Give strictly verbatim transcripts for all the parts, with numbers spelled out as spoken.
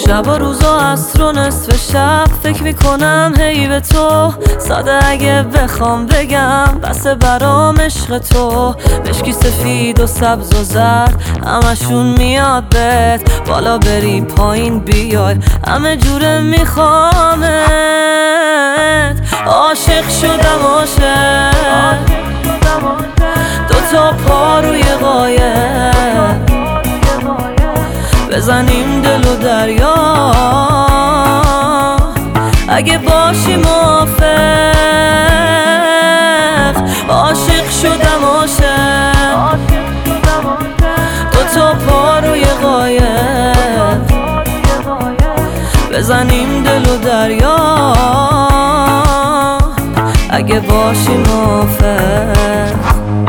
شب و روزا عصر و نصف شب فکر میکنم هی به تو، ساده اگه بخوام بگم بسه برام عشق تو. مشکی سفید و سبز و زرد همشون میاد بهت، بالا بری پایین بیای همه جوره میخوامت. عاشق شدم عاشق، دوتا پا روی قایق، بزنیم دل و دریا اگه باشی موافق. عاشق شدم عاشق، دوتا پا روی قایق، بزنیم دل و دریا اگه باشی موافق.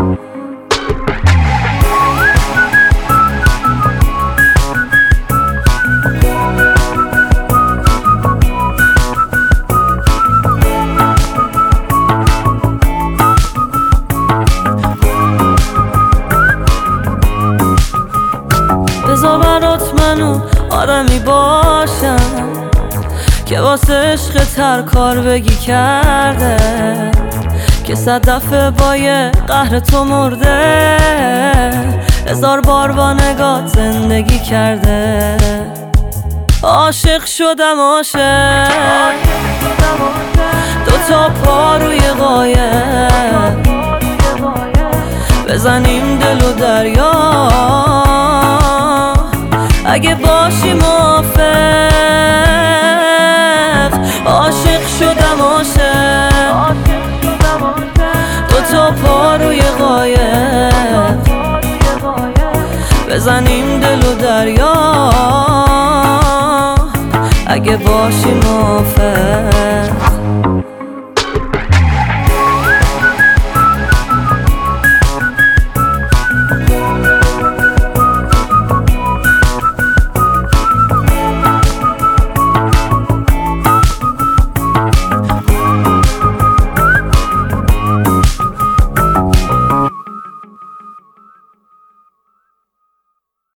بذار برات منو آدمی باشم که واسه عشق هر کار بگی کرده، که صد دفعه با یه قهر تو مرده، هزار بار با نگات زندگی کرده. عاشق شدم عاشق، دوتا پا روی قایق، بزنیم دل و دریا اگه باشی موافق. عاشق شدم عاشق، دوتا پا روی قایق، بزنیم دل و دریا اگه باشی موافق.